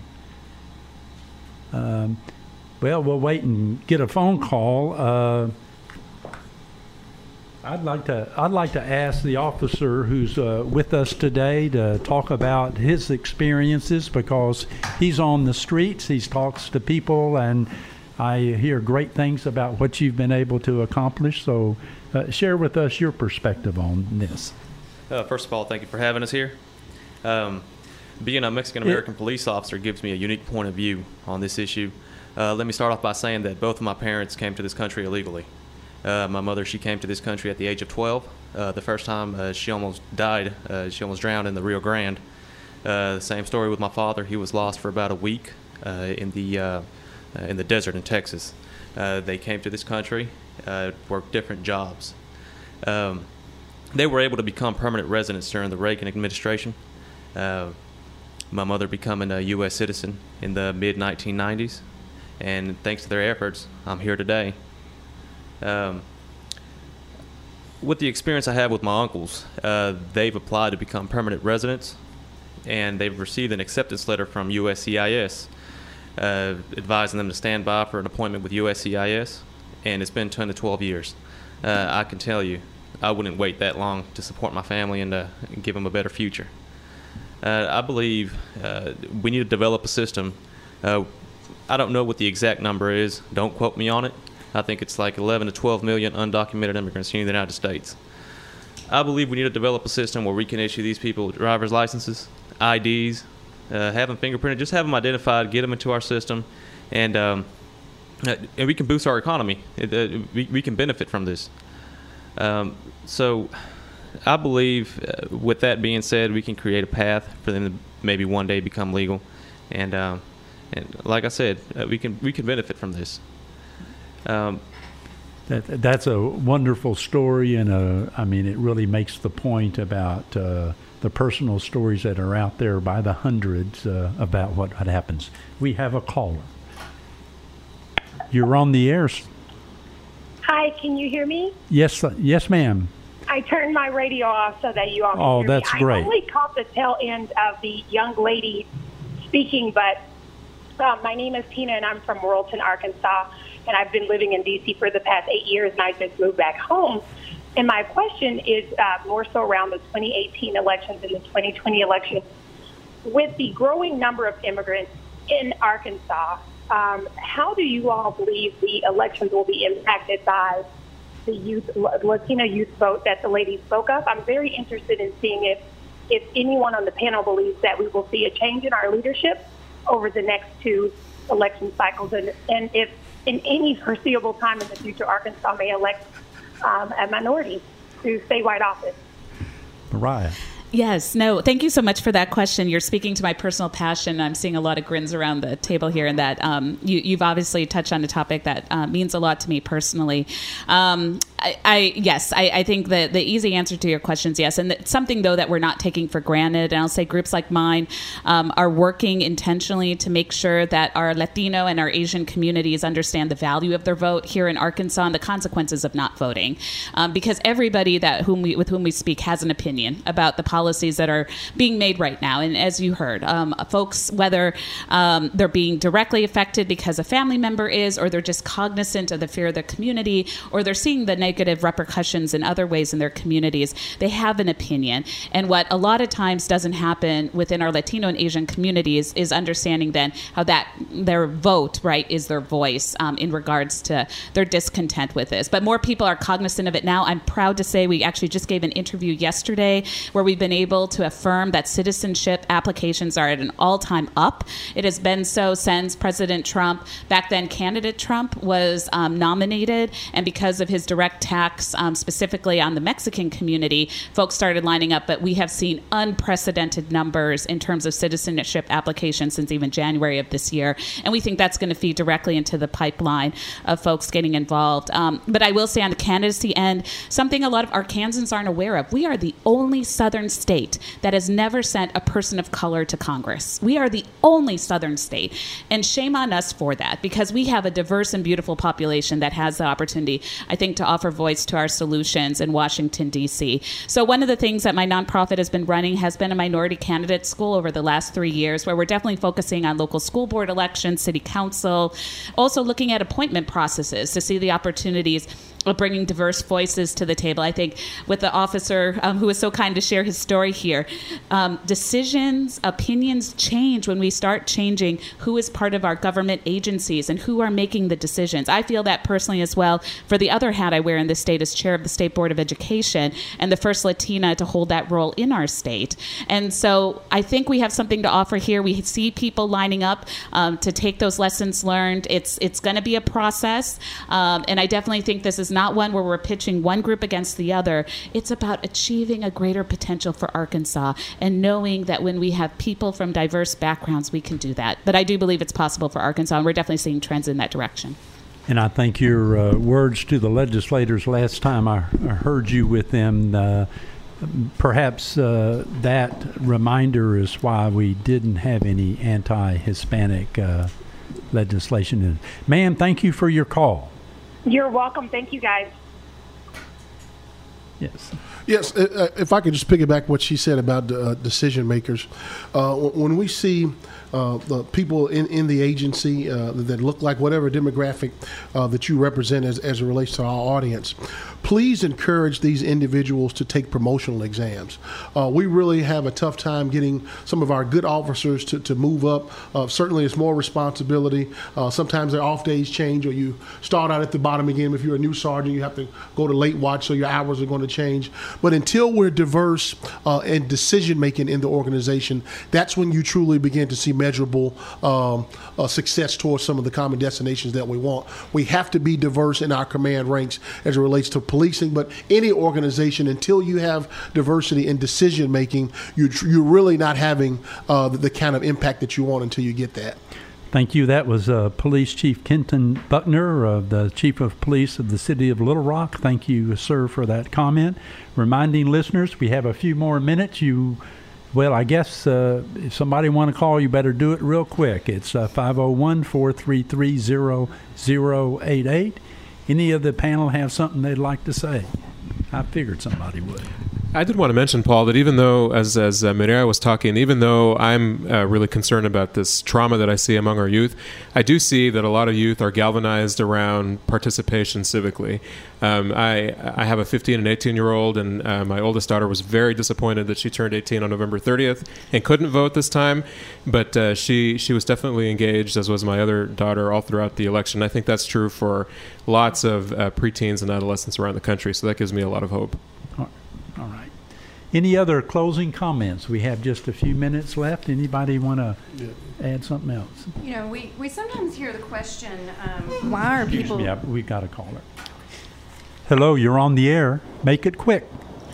Um, well, we'll wait and get a phone call. Uh, I'd like to I'd like to ask the officer who's uh, with us today to talk about his experiences, because he's on the streets. He talks to people, and I hear great things about what you've been able to accomplish. So, uh, share with us your perspective on this. Uh, first of all, thank you for having us here. Um, being a Mexican-American police officer gives me a unique point of view on this issue. Uh, let me start off by saying that both of my parents came to this country illegally. Uh, my mother, she came to this country at the age of twelve. Uh, the first time uh, she almost died, uh, she almost drowned in the Rio Grande. Uh, the same story with my father. He was lost for about a week uh, in the uh, uh, in the desert in Texas. Uh, they came to this country, uh, worked different jobs. Um, They were able to become permanent residents during the Reagan administration. Uh, my mother becoming a U S citizen in the mid nineteen nineties, and thanks to their efforts, I'm here today. Um, with the experience I have with my uncles, uh, they've applied to become permanent residents, and they've received an acceptance letter from U S C I S uh, advising them to stand by for an appointment with U S C I S, and it's been ten to twelve years. Uh, I can tell you, I wouldn't wait that long to support my family and to give them a better future. Uh, I believe uh, we need to develop a system. Uh, I don't know what the exact number is. Don't quote me on it. I think it's like eleven to twelve million undocumented immigrants here in the United States. I believe we need to develop a system where we can issue these people driver's licenses, I Ds, uh, have them fingerprinted, just have them identified, get them into our system, and um, and we can boost our economy. It, uh, we, we can benefit from this. Um, so I believe uh, with that being said, we can create a path for them to maybe one day become legal. And, um, and like I said, uh, we can we can benefit from this. Um, that, that's a wonderful story, and a, I mean, it really makes the point about uh, the personal stories that are out there by the hundreds uh, about what, what happens. We have a caller. You're on the air. Hi, can you hear me? Yes, uh, yes, ma'am. I turned my radio off so that you all can Oh, hear that's me. great. I only caught the tail end of the young lady speaking, but uh, my name is Tina, and I'm from Morrilton, Arkansas, and I've been living in D C for the past eight years, and I just moved back home. And my question is uh, more so around the twenty eighteen elections and the twenty twenty elections. With the growing number of immigrants in Arkansas, um, how do you all believe the elections will be impacted by the youth, Latino youth vote that the lady spoke of? I'm very interested in seeing if, if anyone on the panel believes that we will see a change in our leadership over the next two election cycles, and, and if in any foreseeable time in the future, Arkansas may elect um, a minority to statewide office. Mariah. Yes, no, thank you so much for that question. You're speaking to my personal passion. I'm seeing a lot of grins around the table here, and that um, you, you've obviously touched on a topic that uh, means a lot to me personally. Um, I, I yes, I, I think the, the easy answer to your question is yes. And it's something, though, that we're not taking for granted. And I'll say groups like mine um, are working intentionally to make sure that our Latino and our Asian communities understand the value of their vote here in Arkansas and the consequences of not voting. Um, because everybody that whom we, with whom we speak has an opinion about the policies that are being made right now. And as you heard, um, folks, whether um, they're being directly affected because a family member is, or they're just cognizant of the fear of the community, or they're seeing the negative repercussions in other ways in their communities, they have an opinion. And what a lot of times doesn't happen within our Latino and Asian communities is understanding then how that their vote, right, is their voice um, in regards to their discontent with this. But more people are cognizant of it now. I'm proud to say we actually just gave an interview yesterday where we've been able to affirm that citizenship applications are at an all-time up. It has been so since President Trump, back then candidate Trump, was um, nominated, and because of his direct tax, um, specifically on the Mexican community, folks started lining up. But we have seen unprecedented numbers in terms of citizenship applications since even January of this year, and we think that's going to feed directly into the pipeline of folks getting involved. Um, but I will say on the candidacy end, something a lot of Arkansans aren't aware of, we are the only southern state that has never sent a person of color to Congress. We are the only southern state, and shame on us for that, because we have a diverse and beautiful population that has the opportunity, I think, to offer voice to our solutions in Washington, D C. So one of the things that my nonprofit has been running has been a minority candidate school over the last three years, where we're definitely focusing on local school board elections, city council, also looking at appointment processes to see the opportunities of bringing diverse voices to the table. I think with the officer um, who was so kind to share his story here, um, decisions, opinions change when we start changing who is part of our government agencies and who are making the decisions. I feel that personally as well for the other hat I wear in this state as chair of the State Board of Education and the first Latina to hold that role in our state. And so I think we have something to offer here. We see people lining up um, to take those lessons learned. It's, it's going to be a process, um, and I definitely think this is not one where we're pitching one group against the other. It's about achieving a greater potential for Arkansas and knowing that when we have people from diverse backgrounds, we can do that. But I do believe it's possible for Arkansas, and we're definitely seeing trends in that direction. And I think your uh, words to the legislators last time I, I heard you with them, uh, perhaps uh, that reminder is why we didn't have any anti-Hispanic uh, legislation. Ma'am, thank you for your call. You're welcome. Thank you, guys. Yes. Yes, uh, if I could just piggyback what she said about uh, decision makers. Uh, when we see uh, the people in, in the agency uh, that look like whatever demographic uh, that you represent as, as it relates to our audience, please encourage these individuals to take promotional exams. Uh, we really have a tough time getting some of our good officers to, to move up. Uh, certainly it's more responsibility. Uh, sometimes their off days change, or you start out at the bottom again. If you're a new sergeant, you have to go to late watch, so your hours are going to change. But until we're diverse uh, in decision making in the organization, that's when you truly begin to see measurable um, uh, success towards some of the common destinations that we want. We have to be diverse in our command ranks as it relates to policing, but any organization, until you have diversity in decision making, you, you're really not having uh, the, the kind of impact that you want until you get that. Thank you. That was uh, Police Chief Kenton Buckner, uh, the Chief of Police of the City of Little Rock. Thank you, sir, for that comment. Reminding listeners, we have a few more minutes. You, well, I guess uh, if somebody want to call, you better do it real quick. It's uh, five oh one, four three three, zero zero eight eight. Any of the panel have something they'd like to say? I figured somebody would. I did want to mention, Paul, that even though, as as uh, Mireya was talking, even though I'm uh, really concerned about this trauma that I see among our youth, I do see that a lot of youth are galvanized around participation civically. Um, I I have a fifteen and eighteen-year-old, and uh, my oldest daughter was very disappointed that she turned eighteen on November thirtieth and couldn't vote this time, but uh, she, she was definitely engaged, as was my other daughter, all throughout the election. I think that's true for lots of uh, preteens and adolescents around the country, so that gives me a lot of hope. All right. Any other closing comments? We have just a few minutes left. Anybody want to yeah. add something else? You know, we, we sometimes hear the question, um, why are Excuse people... me, I, we got a caller. Hello, you're on the air. Make it quick.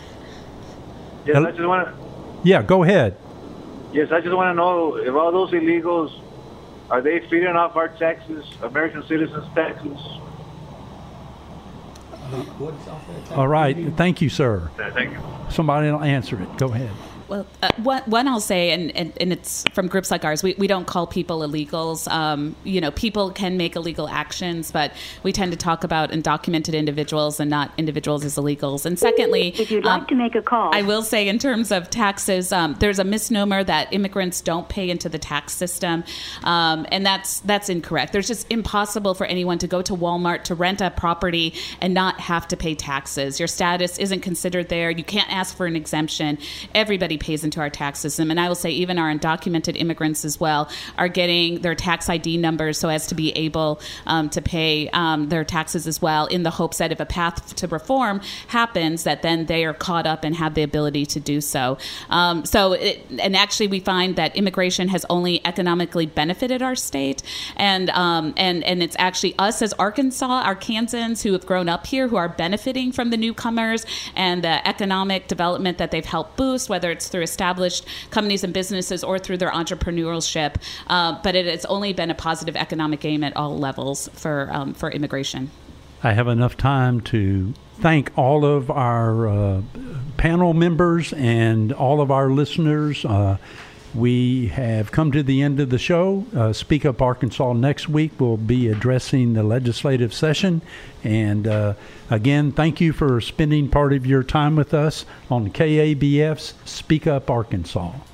Yes, Hello? I just want to... Yeah, go ahead. Yes, I just want to know if all those illegals, are they feeding off our taxes, American citizens' taxes? All right. Thank you, sir. Thank you. Somebody will answer it. Go ahead. Well, uh, one, one I'll say, and, and, and it's from groups like ours, we, we don't call people illegals. Um, you know, people can make illegal actions, but we tend to talk about undocumented individuals and not individuals as illegals. And secondly, if you'd um, like to make a call, I will say in terms of taxes, um, there's a misnomer that immigrants don't pay into the tax system, um, and that's that's incorrect. There's just impossible for anyone to go to Walmart to rent a property and not have to pay taxes. Your status isn't considered there. You can't ask for an exemption. Everybody pays into our tax system. And I will say even our undocumented immigrants as well are getting their tax I D numbers so as to be able um, to pay um, their taxes as well, in the hopes that if a path to reform happens, that then they are caught up and have the ability to do so. Um, so, it, and actually we find that immigration has only economically benefited our state. And, um, and, and it's actually us as Arkansas, Arkansans who have grown up here, who are benefiting from the newcomers and the economic development that they've helped boost, whether it's through established companies and businesses or through their entrepreneurship. Uh, but it has only been a positive economic gain at all levels for um, for immigration. I have enough time to thank all of our uh, panel members and all of our listeners. Uh, we have come to the end of the show. Uh, Speak Up Arkansas next week will be addressing the legislative session. And uh, again, thank you for spending part of your time with us on K A B F's Speak Up Arkansas.